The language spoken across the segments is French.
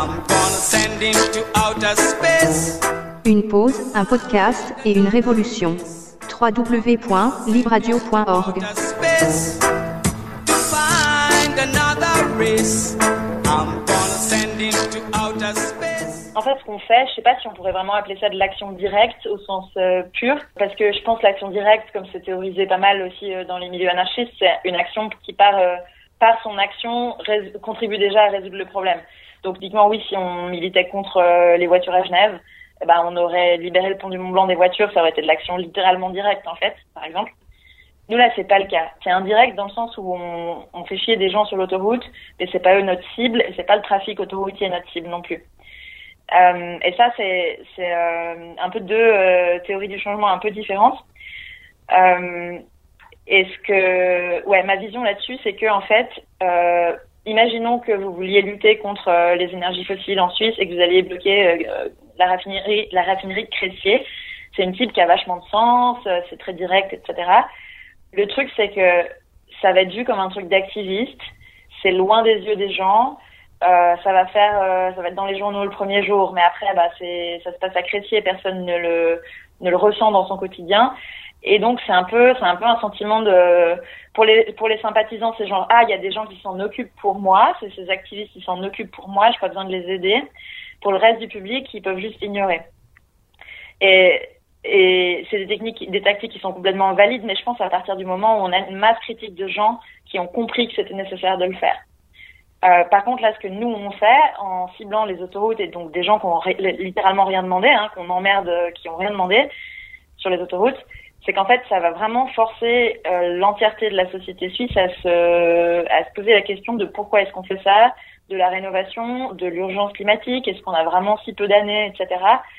I'm gonna send him to outer space. Une pause, un podcast et une révolution. www.libradio.org. Outer space to find another race. I'm gonna send him to outer space. En fait, ce qu'on fait, je sais pas si on pourrait vraiment appeler ça de l'action directe au sens pur, parce que je pense que l'action directe, comme c'est théorisé pas mal aussi dans les milieux anarchistes, c'est une action qui par son action contribue déjà à résoudre le problème. Donc typiquement oui, si on militait contre les voitures à Genève, eh ben on aurait libéré le pont du Mont Blanc des voitures, ça aurait été de l'action littéralement directe en fait, par exemple. Nous là, c'est pas le cas. C'est indirect dans le sens où on fait chier des gens sur l'autoroute, mais c'est pas eux notre cible, et c'est pas le trafic autoroutier notre cible non plus. Et ça, c'est un peu deux théories du changement un peu différentes. Ma vision là-dessus, c'est que en fait, imaginons que vous vouliez lutter contre les énergies fossiles en Suisse et que vous alliez bloquer la raffinerie de Crécier. C'est une cible qui a vachement de sens, c'est très direct, etc. Le truc, c'est que ça va être vu comme un truc d'activiste. C'est loin des yeux des gens. Ça va être dans les journaux le premier jour, mais après, ça se passe à Crécier, personne ne le ressent dans son quotidien. Et donc, c'est un peu un sentiment pour les sympathisants, c'est genre, il y a des gens qui s'en occupent pour moi, c'est ces activistes qui s'en occupent pour moi, j'ai pas besoin de les aider. Pour le reste du public, ils peuvent juste ignorer. Et c'est des tactiques qui sont complètement valides, mais je pense à partir du moment où on a une masse critique de gens qui ont compris que c'était nécessaire de le faire. Par contre, là, ce que nous, on fait, en ciblant les autoroutes, et donc des gens qui ont littéralement rien demandé, qu'on emmerde, qui ont rien demandé sur les autoroutes, c'est qu'en fait, ça va vraiment forcer l'entièreté de la société suisse à se poser la question de pourquoi est-ce qu'on fait ça, de la rénovation, de l'urgence climatique, est-ce qu'on a vraiment si peu d'années, etc.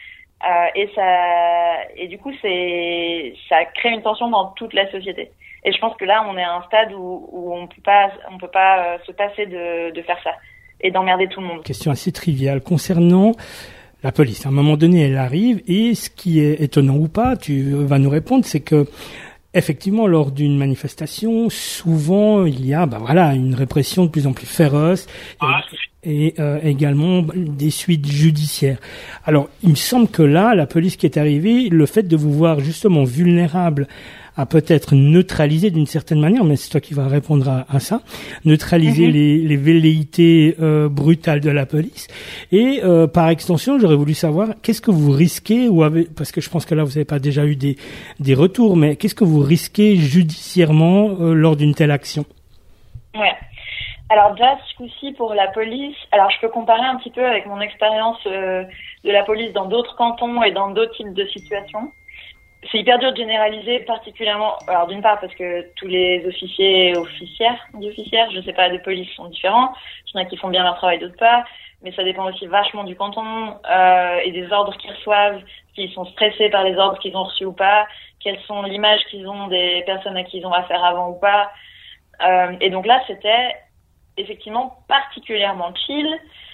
Et du coup, ça crée une tension dans toute la société. Et je pense que là, on est à un stade où on peut pas se passer de faire ça et d'emmerder tout le monde. Question assez triviale concernant la police. À un moment donné, elle arrive et ce qui est étonnant ou pas, tu vas nous répondre, c'est que effectivement, lors d'une manifestation, souvent il y a, une répression de plus en plus féroce et également des suites judiciaires. Alors, il me semble que là, la police qui est arrivée, le fait de vous voir justement vulnérable à peut-être neutraliser d'une certaine manière, mais c'est toi qui vas répondre à ça, neutraliser les velléités brutales de la police. Et par extension, j'aurais voulu savoir qu'est-ce que vous risquez, parce que je pense que là vous n'avez pas déjà eu des retours, mais qu'est-ce que vous risquez judiciairement lors d'une telle action? Ouais. Alors déjà, ce coup-ci pour la police, alors je peux comparer un petit peu avec mon expérience de la police dans d'autres cantons et dans d'autres types de situations. C'est hyper dur de généraliser, particulièrement, alors d'une part parce que tous les officiers et officières, je sais pas, de police sont différents. Il y en a qui font bien leur travail, d'autres pas. Mais ça dépend aussi vachement du canton et des ordres qu'ils reçoivent, s'ils sont stressés par les ordres qu'ils ont reçus ou pas, quelles sont l'image qu'ils ont des personnes à qui ils ont affaire avant ou pas. Et donc là, c'était effectivement particulièrement chill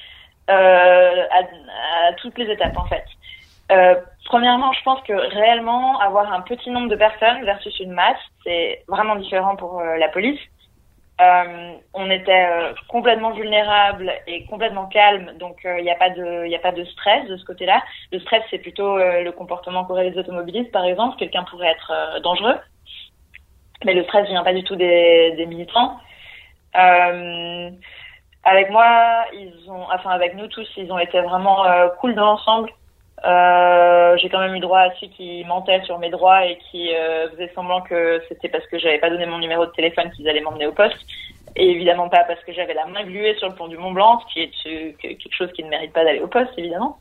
à toutes les étapes en fait. Premièrement, je pense que réellement avoir un petit nombre de personnes versus une masse, c'est vraiment différent pour la police. On était complètement vulnérable et complètement calme, donc il n'y a pas de stress de ce côté-là. Le stress, c'est plutôt le comportement qu'auraient les automobilistes, par exemple. Quelqu'un pourrait être dangereux, mais le stress vient pas du tout des militants. Avec moi, avec nous tous, ils ont été vraiment cool dans l'ensemble. J'ai quand même eu droit à ceux qui mentaient sur mes droits et qui faisaient semblant que c'était parce que j'avais pas donné mon numéro de téléphone qu'ils allaient m'emmener au poste, et évidemment pas parce que j'avais la main gluée sur le pont du Mont Blanc, ce qui est quelque chose qui ne mérite pas d'aller au poste, évidemment.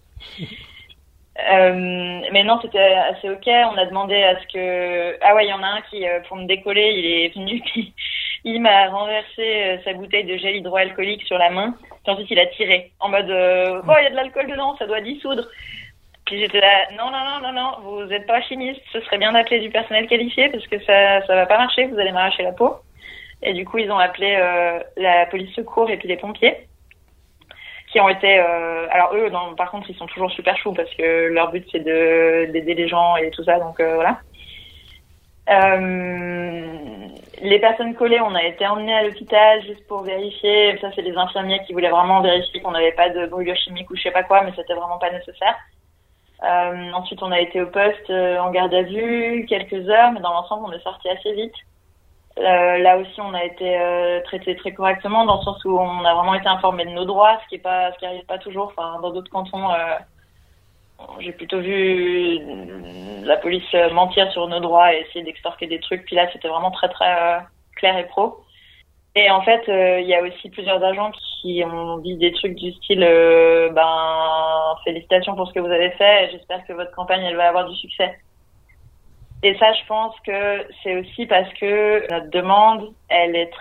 Mais non, c'était assez ok. On a demandé à ce que... il y en a un qui, pour me décoller, il est venu, il m'a renversé sa bouteille de gel hydroalcoolique sur la main, puis ensuite il a tiré, en mode il y a de l'alcool dedans, ça doit dissoudre. Puis j'étais là, non, vous n'êtes pas chimiste, ce serait bien d'appeler du personnel qualifié parce que ça va pas marcher, vous allez m'arracher la peau. Et du coup, ils ont appelé la police secours et puis les pompiers qui ont été... alors eux, par contre, ils sont toujours super chauds parce que leur but, c'est d'aider les gens et tout ça, donc voilà. les personnes collées, on a été emmenées à l'hôpital juste pour vérifier. Ça, c'est les infirmiers qui voulaient vraiment vérifier qu'on n'avait pas de brûlure chimique ou je sais pas quoi, mais c'était vraiment pas nécessaire. Ensuite, on a été au poste en garde à vue quelques heures, mais dans l'ensemble, on est sorti assez vite. Là aussi, on a été traité très correctement, dans le sens où on a vraiment été informé de nos droits, ce qui arrive pas toujours. Enfin, dans d'autres cantons, j'ai plutôt vu la police mentir sur nos droits et essayer d'extorquer des trucs. Puis là, c'était vraiment très très clair et pro. Et en fait, il y a aussi plusieurs agents qui ont dit des trucs du style félicitations pour ce que vous avez fait. Et j'espère que votre campagne elle va avoir du succès. Et ça, je pense que c'est aussi parce que notre demande, elle est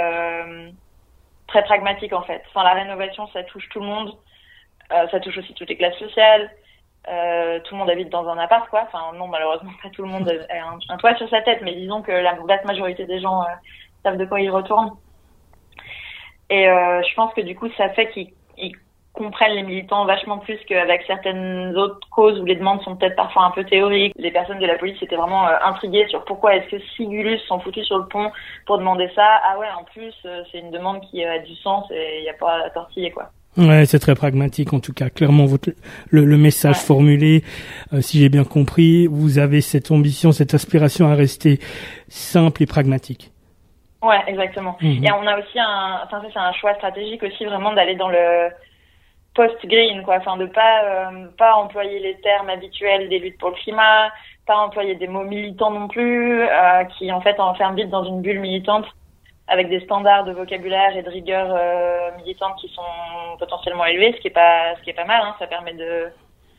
très pragmatique en fait. Enfin, la rénovation, ça touche tout le monde. Ça touche aussi toutes les classes sociales. Tout le monde habite dans un appart, quoi. Enfin, non, malheureusement, pas tout le monde a un toit sur sa tête, mais disons que la vaste majorité des gens savent de quoi ils retournent. Et je pense que du coup, ça fait qu'ils comprennent les militants vachement plus qu'avec certaines autres causes où les demandes sont peut-être parfois un peu théoriques. Les personnes de la police étaient vraiment intriguées sur pourquoi est-ce que Sigulus sont foutus sur le pont pour demander ça. Ah ouais, en plus, c'est une demande qui a du sens et il n'y a pas à tortiller, quoi. Ouais, c'est très pragmatique en tout cas. Clairement, le message formulé, si j'ai bien compris, vous avez cette ambition, cette aspiration à rester simple et pragmatique. Ouais, exactement. Et on a aussi c'est un choix stratégique aussi vraiment d'aller dans le post-green, quoi. Enfin, de pas employer les termes habituels des luttes pour le climat, pas employer des mots militants non plus, qui en fait enferment vite dans une bulle militante, avec des standards de vocabulaire et de rigueur militante qui sont potentiellement élevés, ce qui est pas mal, hein. Ça permet de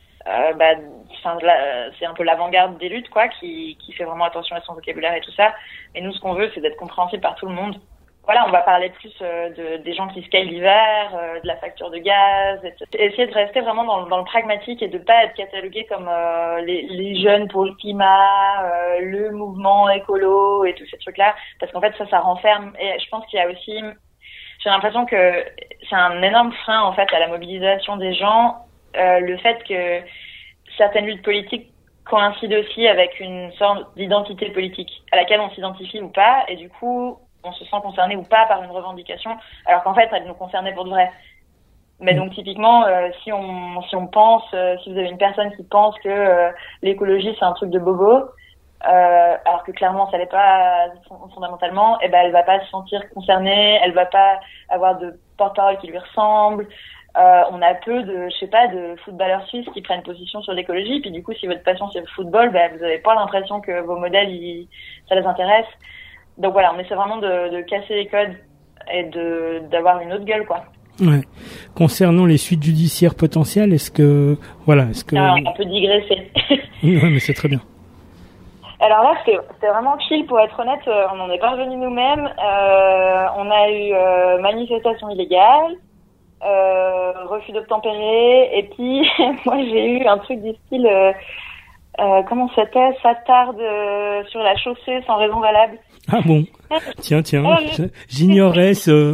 c'est un peu l'avant-garde des luttes, quoi, qui fait vraiment attention à son vocabulaire et tout ça. Et nous, ce qu'on veut, c'est d'être compréhensible par tout le monde. Voilà, on va parler plus des gens qui skient l'hiver, de la facture de gaz, etc. Essayer de rester vraiment dans le pragmatique et de pas être catalogué comme les jeunes pour le climat, le mouvement écolo et tous ces trucs-là, parce qu'en fait ça renferme. Et je pense qu'il y a aussi, j'ai l'impression que c'est un énorme frein en fait à la mobilisation des gens, le fait que certaines luttes politiques coïncident aussi avec une sorte d'identité politique à laquelle on s'identifie ou pas, et du coup on se sent concerné ou pas par une revendication, alors qu'en fait, elle nous concernait pour de vrai. Mais donc, typiquement, si on pense, si vous avez une personne qui pense que l'écologie, c'est un truc de bobo, alors que clairement, ça l'est pas fondamentalement, eh ben, elle va pas se sentir concernée, elle va pas avoir de porte-parole qui lui ressemble. On a peu de footballeurs suisses qui prennent position sur l'écologie, puis du coup, si votre passion, c'est le football, ben, vous avez pas l'impression que vos modèles, ça les intéresse. Donc voilà, on essaie vraiment de casser les codes et d'avoir une autre gueule, quoi. Ouais. Concernant les suites judiciaires potentielles, est-ce que... Alors, on peut digresser. Ouais, mais c'est très bien. Alors là, c'était vraiment chill, pour être honnête, on n'en est pas revenu nous-mêmes. On a eu manifestation illégale, refus d'obtempérer, et puis moi j'ai eu un truc du style... comment c'était? S'attarde sur la chaussée sans raison valable. Ah bon? Tiens, j'ignorais ce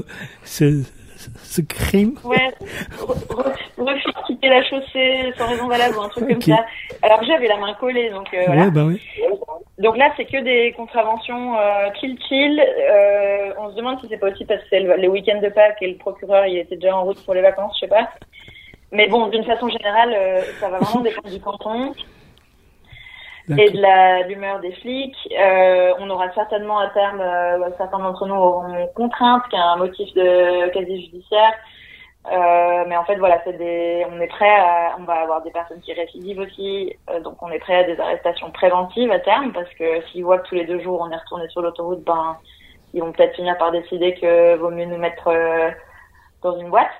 crime. Ouais, refus de quitter la chaussée sans raison valable ou un truc comme ça. Alors j'avais la main collée, donc voilà. Ouais, bah oui. Donc là, c'est que des contraventions chill. On se demande si c'est pas aussi parce que c'est le week-end de Pâques et le procureur il était déjà en route pour les vacances, je sais pas. Mais bon, d'une façon générale, ça va vraiment dépendre du canton. D'accord. Et de l'humeur des flics. On aura certainement à terme, certains d'entre nous auront contrainte, qui est un motif de casier judiciaire. Mais en fait, voilà, on est prêt on va avoir des personnes qui récidivent aussi, donc on est prêt à des arrestations préventives à terme, parce que s'ils voient que tous les 2 jours on est retourné sur l'autoroute, ben, ils vont peut-être finir par décider que vaut mieux nous mettre dans une boîte.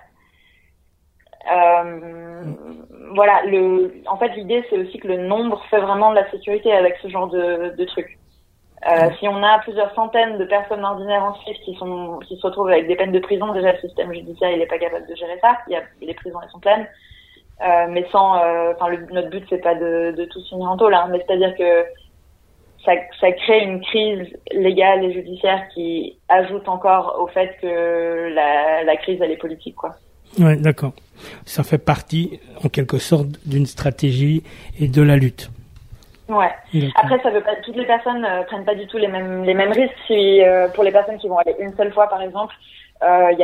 Voilà, en fait, l'idée, c'est aussi que le nombre fait vraiment de la sécurité avec ce genre de trucs. Si on a plusieurs centaines de personnes ordinaires en Suisse qui se retrouvent avec des peines de prison, déjà le système judiciaire, il est pas capable de gérer ça. Les prisons, elles sont pleines. Mais notre but, c'est pas de tous finir en tôle, hein, mais c'est-à-dire que ça crée une crise légale et judiciaire qui ajoute encore au fait que la crise, elle est politique, quoi. Ouais, d'accord. Ça fait partie, en quelque sorte, d'une stratégie et de la lutte. Ouais. D'accord. Après, ça veut pas, toutes les personnes prennent pas du tout les mêmes risques. Si, pour les personnes qui vont aller une seule fois, par exemple, il y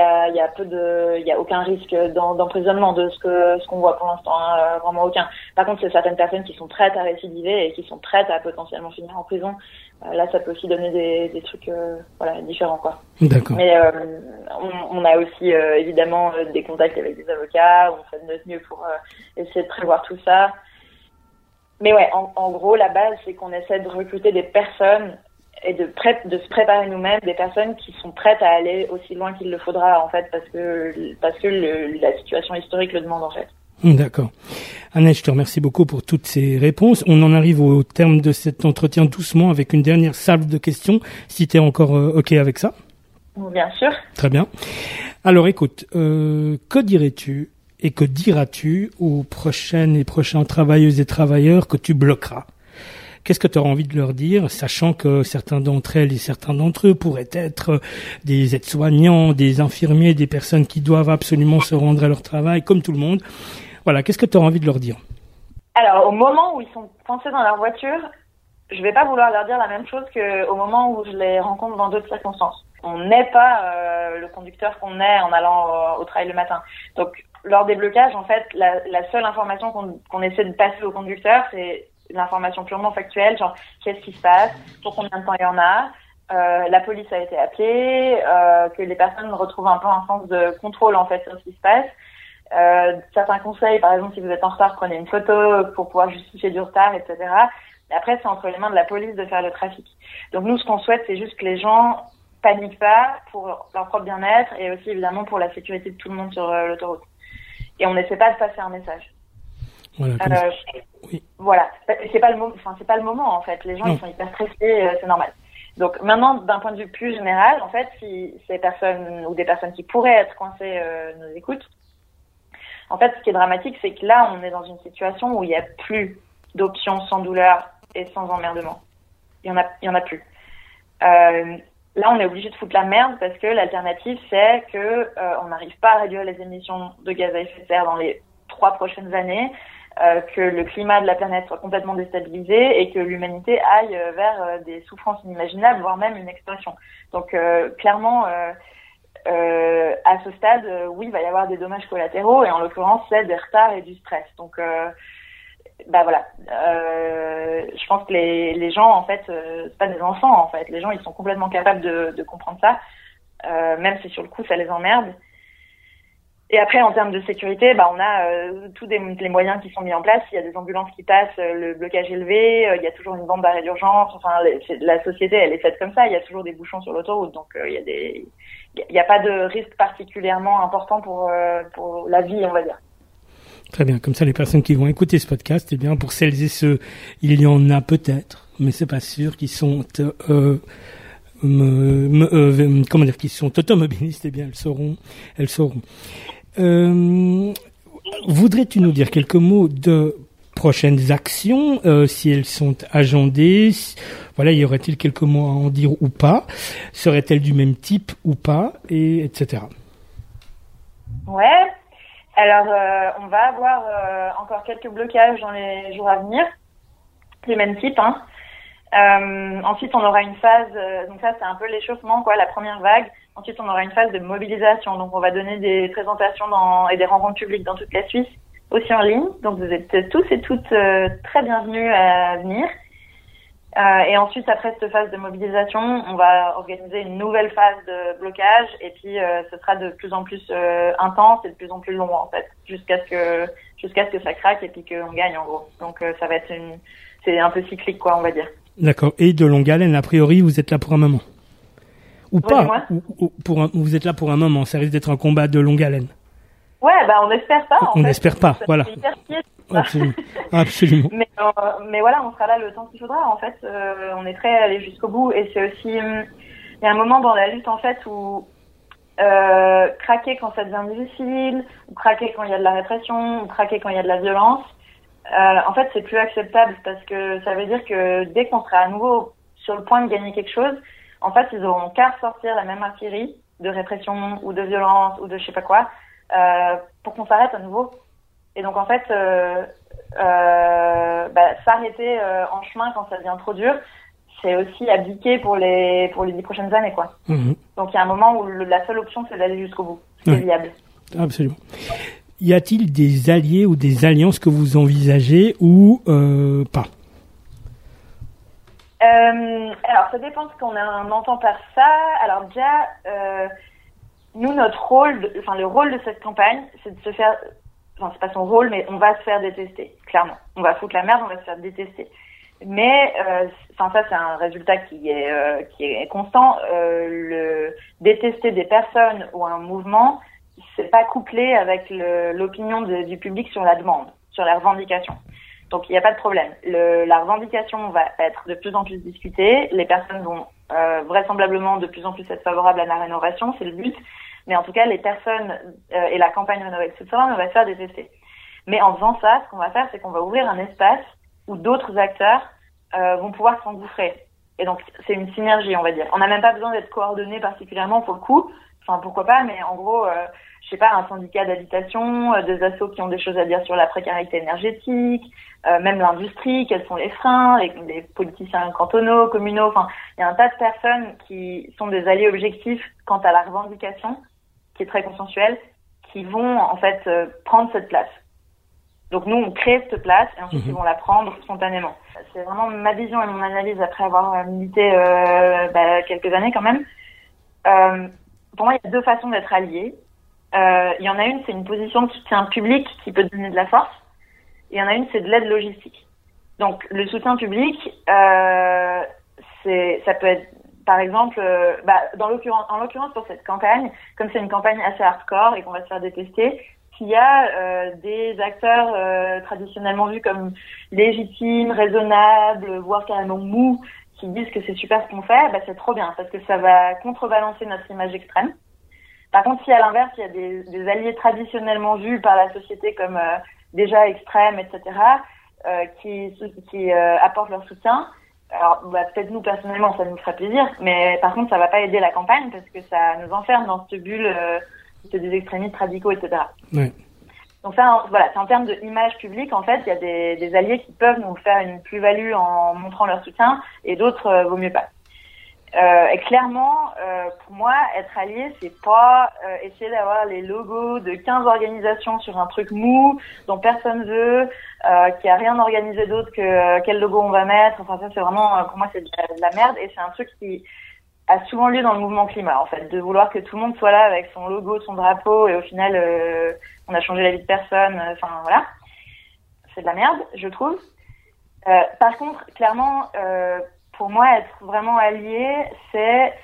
a aucun risque d'emprisonnement de ce qu'on voit pour l'instant, hein, vraiment aucun. Par contre, c'est certaines personnes qui sont prêtes à récidiver et qui sont prêtes à potentiellement finir en prison. Là, ça peut aussi donner des trucs, différents, quoi. D'accord. Mais on a aussi évidemment des contacts avec des avocats. On fait de notre mieux pour essayer de prévoir tout ça. Mais ouais, en gros, la base, c'est qu'on essaie de recruter des personnes et de se préparer nous-mêmes, des personnes qui sont prêtes à aller aussi loin qu'il le faudra, en fait, parce que la situation historique le demande, en fait. D'accord. Annette, je te remercie beaucoup pour toutes ces réponses. On en arrive au terme de cet entretien doucement avec une dernière salve de questions, si tu es encore OK avec ça. Bien sûr. Très bien. Alors écoute, que dirais-tu et que diras-tu aux prochaines et prochains travailleuses et travailleurs que tu bloqueras? Qu'est-ce que tu auras envie de leur dire, sachant que certains d'entre elles et certains d'entre eux pourraient être des aides-soignants, des infirmiers, des personnes qui doivent absolument se rendre à leur travail, comme tout le monde. Voilà, qu'est-ce que tu auras envie de leur dire? Alors, au moment où ils sont coincés dans leur voiture, je vais pas vouloir leur dire la même chose qu'au moment où je les rencontre dans d'autres circonstances. On n'est pas le conducteur qu'on est en allant au travail le matin. Donc, lors des blocages, en fait, la seule information qu'on essaie de passer au conducteur, c'est l'information purement factuelle, genre qu'est-ce qui se passe, pour combien de temps il y en a, la police a été appelée, que les personnes retrouvent un peu un sens de contrôle en fait sur ce qui se passe. Certains conseils, par exemple, si vous êtes en retard, prenez une photo pour pouvoir justifier du retard, etc. Et après, c'est entre les mains de la police de faire le trafic. Donc nous, ce qu'on souhaite, c'est juste que les gens paniquent pas pour leur propre bien-être et aussi évidemment pour la sécurité de tout le monde sur l'autoroute. Et on n'essaie pas de passer un message. Voilà. Oui. Voilà. C'est pas le moment en fait. Les gens ils sont hyper stressés, c'est normal. Donc maintenant, d'un point de vue plus général, en fait, si ces personnes ou des personnes qui pourraient être coincées nous écoutent, en fait, ce qui est dramatique, c'est que là, on est dans une situation où il n'y a plus d'options sans douleur et sans emmerdement. Il y en a plus. Là, on est obligé de foutre la merde parce que l'alternative, c'est que on n'arrive pas à réduire les émissions de gaz à effet de serre dans les 3 prochaines années, que le climat de la planète soit complètement déstabilisé et que l'humanité aille vers des souffrances inimaginables, voire même une extinction. Donc, clairement, à ce stade, oui, il va y avoir des dommages collatéraux et en l'occurrence, c'est des retards et du stress. Donc, voilà. Je pense que les gens, en fait, c'est pas des enfants, en fait. Les gens, ils sont complètement capables de comprendre ça, même si sur le coup, ça les emmerde. Et après, en termes de sécurité, on a tous les moyens qui sont mis en place. Il y a des ambulances qui passent, le blocage élevé, il y a toujours une bande d'arrêt d'urgence. Enfin, la société, elle est faite comme ça. Il y a toujours des bouchons sur l'autoroute, donc il y a pas de risque particulièrement important pour la vie, on va dire. Très bien. Comme ça, les personnes qui vont écouter ce podcast, eh bien, pour celles et ceux, il y en a peut-être, mais c'est pas sûr, qui sont qui sont automobilistes, eh bien, elles sauront. Voudrais-tu nous dire quelques mots de prochaines actions, si elles sont agendées? Voilà, y aurait-il quelques mots à en dire ou pas? Seraient-elles du même type ou pas, et etc. Ouais. Alors, on va avoir encore quelques blocages dans les jours à venir, du même type, hein. Ensuite, on aura une phase, donc ça c'est un peu l'échauffement, quoi, la première vague. Ensuite, on aura une phase de mobilisation. Donc, on va donner des présentations et des rencontres publiques dans toute la Suisse, aussi en ligne. Donc, vous êtes tous et toutes très bienvenus à venir. Et ensuite, après cette phase de mobilisation, on va organiser une nouvelle phase de blocage. Et puis, ce sera de plus en plus intense et de plus en plus long, en fait, jusqu'à ce que ça craque et puis qu'on gagne, en gros. Donc, ça va être c'est un peu cyclique, quoi, on va dire. D'accord. Et de longue haleine, a priori, vous êtes là pour un moment? Ou pas? Vous êtes là pour un moment. Ça risque d'être un combat de longue haleine. Ouais, on espère pas. On n'espère pas, voilà. Absolument. Absolument. Mais voilà, on sera là le temps qu'il faudra. En fait, on est prêt à aller jusqu'au bout. Et c'est aussi, il y a un moment dans la lutte, en fait, où craquer quand ça devient difficile, ou craquer quand il y a de la répression, ou craquer quand il y a de la violence. En fait, c'est plus acceptable parce que ça veut dire que dès qu'on sera à nouveau sur le point de gagner quelque chose, en fait, ils auront qu'à ressortir la même artillerie de répression ou de violence ou de je sais pas quoi pour qu'on s'arrête à nouveau. Et donc, en fait, s'arrêter en chemin quand ça devient trop dur, c'est aussi abdiquer pour les 10 prochaines années, quoi. Donc il y a un moment où la seule option, c'est d'aller jusqu'au bout. C'est viable. Absolument. Y a-t-il des alliés ou des alliances que vous envisagez ou pas? Alors, ça dépend de ce qu'on entend par ça. Alors déjà, nous, notre rôle, le rôle de cette campagne, c'est de se faire... Enfin, c'est pas son rôle, mais on va se faire détester, clairement. On va foutre la merde, on va se faire détester. Mais, ça, c'est un résultat qui est constant. Le détester des personnes ou un mouvement, c'est pas couplé avec l'opinion du public sur la demande, sur la revendication. Donc, il n'y a pas de problème. La revendication va être de plus en plus discutée. Les personnes vont vraisemblablement de plus en plus être favorables à la rénovation, c'est le but. Mais en tout cas, les personnes et la campagne Rénover Switzerland, on va se faire détester. Mais en faisant ça, ce qu'on va faire, c'est qu'on va ouvrir un espace où d'autres acteurs vont pouvoir s'engouffrer. Et donc, c'est une synergie, on va dire. On n'a même pas besoin d'être coordonnés particulièrement pour le coup. Enfin, pourquoi pas, mais en gros, je sais pas, un syndicat d'habitation, des assos qui ont des choses à dire sur la précarité énergétique, même l'industrie, quels sont les freins, les politiciens cantonaux, communaux. Enfin, il y a un tas de personnes qui sont des alliés objectifs quant à la revendication, qui est très consensuelle, qui vont en fait prendre cette place. Donc nous, on crée cette place et ensuite ils vont la prendre spontanément. C'est vraiment ma vision et mon analyse après avoir milité quelques années quand même. Pour moi, il y a deux façons d'être allié. Il y en a une, c'est une position de soutien public qui peut donner de la force. Et il y en a une, c'est de l'aide logistique. Donc le soutien public, ça peut être, par exemple, en l'occurrence pour cette campagne, comme c'est une campagne assez hardcore et qu'on va se faire détester, s'il y a des acteurs traditionnellement vus comme légitimes, raisonnables, voire carrément mous, qui disent que c'est super ce qu'on fait, c'est trop bien, parce que ça va contrebalancer notre image extrême. Par contre, si à l'inverse, il y a des alliés traditionnellement vus par la société comme déjà extrêmes, etc., qui apportent leur soutien, alors peut-être nous, personnellement, ça nous ferait plaisir, mais par contre, ça va pas aider la campagne, parce que ça nous enferme dans cette bulle des extrémistes radicaux, etc. Ouais. Donc ça, voilà, c'est en termes d'image publique, en fait, il y a des alliés qui peuvent nous faire une plus-value en montrant leur soutien, et d'autres, vaut mieux pas. Et clairement, pour moi, être allié, c'est pas essayer d'avoir les logos de 15 organisations sur un truc mou, dont personne veut, qui a rien organisé d'autre que quel logo on va mettre. Enfin, ça, c'est vraiment, pour moi, c'est de la merde, et c'est un truc qui a souvent lieu dans le mouvement climat, en fait, de vouloir que tout le monde soit là avec son logo, son drapeau, et au final, on a changé la vie de personne. Enfin, voilà. C'est de la merde, je trouve. Par contre, clairement, pour moi, être vraiment allié, c'est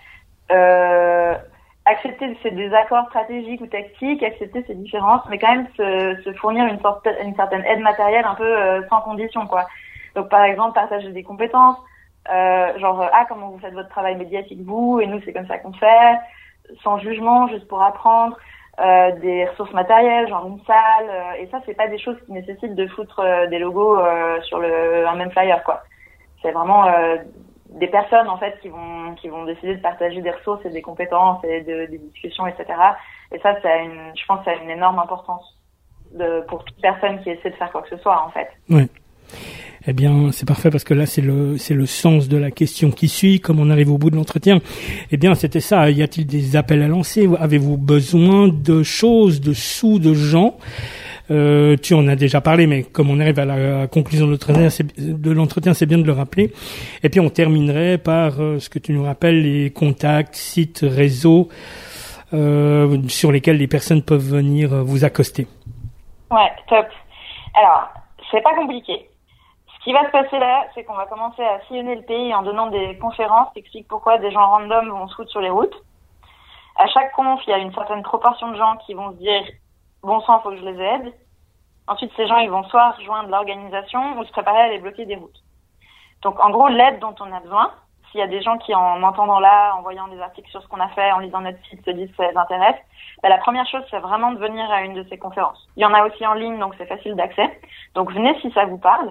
accepter ces désaccords stratégiques ou tactiques, accepter ces différences, mais quand même se fournir une certaine aide matérielle un peu sans condition, quoi. Donc, par exemple, partager des compétences, comment vous faites votre travail médiatique, vous, et nous, c'est comme ça qu'on fait, sans jugement, juste pour apprendre, des ressources matérielles, genre une salle, et ça, c'est pas des choses qui nécessitent de foutre des logos sur un même flyer, quoi. C'est vraiment des personnes, en fait, qui vont décider de partager des ressources et des compétences et des discussions, etc. Et ça, je pense que ça a une énorme importance pour toute personne qui essaie de faire quoi que ce soit, en fait. Oui. Eh bien, c'est parfait parce que là, c'est le sens de la question qui suit. Comme on arrive au bout de l'entretien, eh bien, c'était ça. Y a-t-il des appels à lancer? Avez-vous besoin de choses, de sous, de gens? Tu en as déjà parlé, mais comme on arrive à la conclusion de l'entretien, c'est bien de le rappeler. Et puis, on terminerait par ce que tu nous rappelles, les contacts, sites, réseaux sur lesquels les personnes peuvent venir vous accoster. Ouais, top. Alors, c'est pas compliqué. Ce qui va se passer là, c'est qu'on va commencer à sillonner le pays en donnant des conférences qui expliquent pourquoi des gens random vont se foutre sur les routes. À chaque conf, il y a une certaine proportion de gens qui vont se dire « bon sang, faut que je les aide ». Ensuite, ces gens, ils vont soit rejoindre l'organisation ou se préparer à aller bloquer des routes. Donc, en gros, l'aide dont on a besoin, s'il y a des gens qui, en m'entendant là, en voyant des articles sur ce qu'on a fait, en lisant notre site, se disent que ça les intéresse, la première chose, c'est vraiment de venir à une de ces conférences. Il y en a aussi en ligne, donc c'est facile d'accès. Donc, venez si ça vous parle.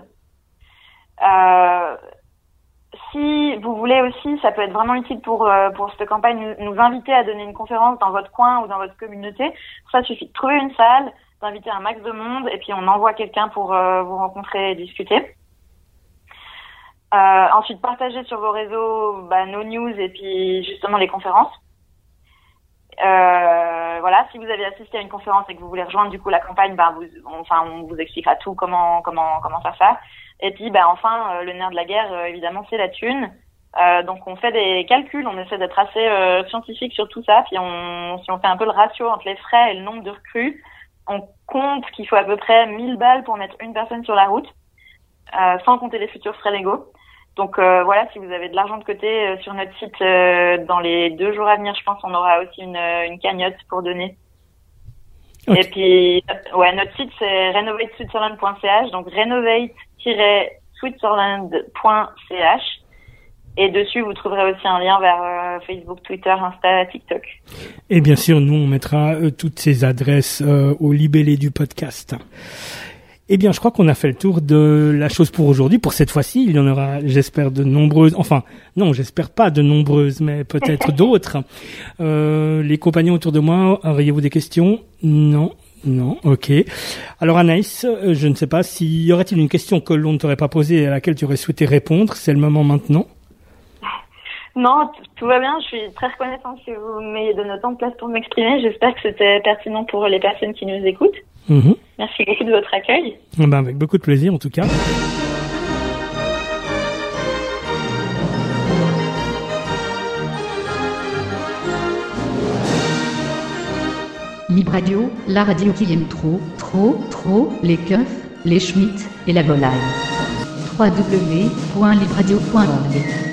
Si vous voulez aussi, ça peut être vraiment utile pour cette campagne, nous inviter à donner une conférence dans votre coin ou dans votre communauté. Pour ça, il suffit de trouver une salle, d'inviter un max de monde et puis on envoie quelqu'un pour vous rencontrer et discuter. Ensuite, partagez sur vos réseaux nos news et puis justement les conférences. Voilà, si vous avez assisté à une conférence et que vous voulez rejoindre du coup la campagne, on vous expliquera tout comment faire ça. Et puis enfin le nerf de la guerre évidemment c'est la thune. Donc on fait des calculs, on essaie d'être assez scientifique sur tout ça. Puis si on fait un peu le ratio entre les frais et le nombre de recrues, on compte qu'il faut à peu près 1000 balles pour mettre une personne sur la route, sans compter les futurs frais légaux. Donc voilà, si vous avez de l'argent de côté sur notre site, dans les 2 jours à venir, je pense qu'on aura aussi une cagnotte pour donner. Okay. Et puis notre site c'est renovateswitzerland.ch, donc renovate-switzerland.ch. Et dessus, vous trouverez aussi un lien vers Facebook, Twitter, Insta, TikTok. Et bien sûr, nous, on mettra toutes ces adresses au libellé du podcast. Eh bien, je crois qu'on a fait le tour de la chose pour aujourd'hui. Pour cette fois-ci, il y en aura, j'espère, de nombreuses. Enfin, non, j'espère pas de nombreuses, mais peut-être d'autres. Les compagnons autour de moi, auriez-vous des questions? Non, ok. Alors Anaïs, je ne sais pas, y aurait-il une question que l'on ne t'aurait pas posée et à laquelle tu aurais souhaité répondre? C'est le moment maintenant. Non, tout va bien. Je suis très reconnaissante que vous m'ayez donné autant de place pour m'exprimer. J'espère que c'était pertinent pour les personnes qui nous écoutent. Mmh. Merci beaucoup de votre accueil. Avec beaucoup de plaisir, en tout cas. Libre Radio, la radio qui aime trop les keufs, les schmitts et la volaille. www.libradio.org